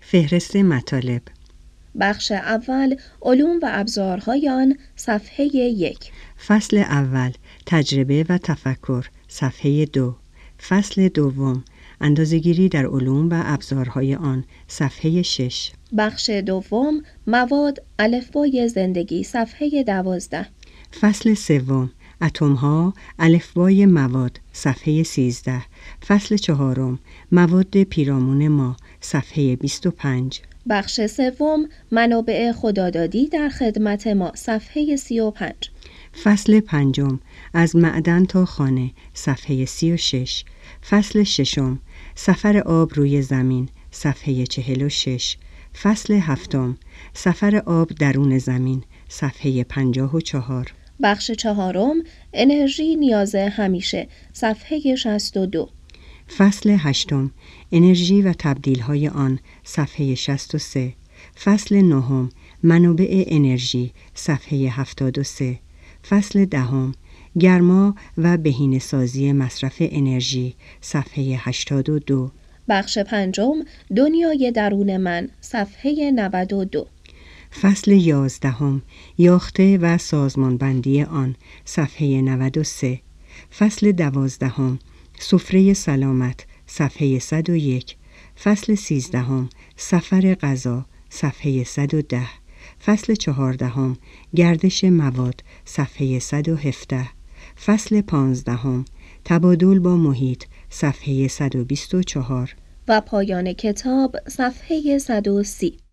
فهرست مطالب. بخش اول، علوم و ابزارهای آن، صفحه 1. فصل اول، تجربه و تفکر، صفحه 2. فصل دوم، اندازه‌گیری در علوم و ابزارهای آن، صفحه 6. بخش دوم، مواد، الفبای زندگی، صفحه 12. فصل سوم، اتم‌ها، الفبای مواد، صفحه 13. فصل چهارم، مواد پیرامون ما، صفحه 25. بخش سوم، منابع خدادادی در خدمت ما، صفحه 35. فصل پنجم، از معدن تا خانه، صفحه 36. فصل ششم، سفر آب روی زمین، صفحه 46. فصل هفتم، سفر آب درون زمین، صفحه 54. بخش چهارم، انرژی نیاز همیشه، صفحه 62. فصل هشتم، انرژی و تبدیل‌های آن، صفحه 63. فصل نهم، منابع انرژی، صفحه 73. فصل دهم، گرما و بهینه‌سازی مصرف انرژی، صفحه 82. بخش پنجم، دنیای درون من، صفحه 92. فصل 11، یافته و سازمانبندی آن، صفحه 93. فصل 12، سفره سلامت، صفحه 101. فصل 13، سفر غذا، صفحه 110. فصل 14، گردش مواد، صفحه 117. فصل 15، تبادل با محیط، صفحه 124. و پایان کتاب، صفحه 130.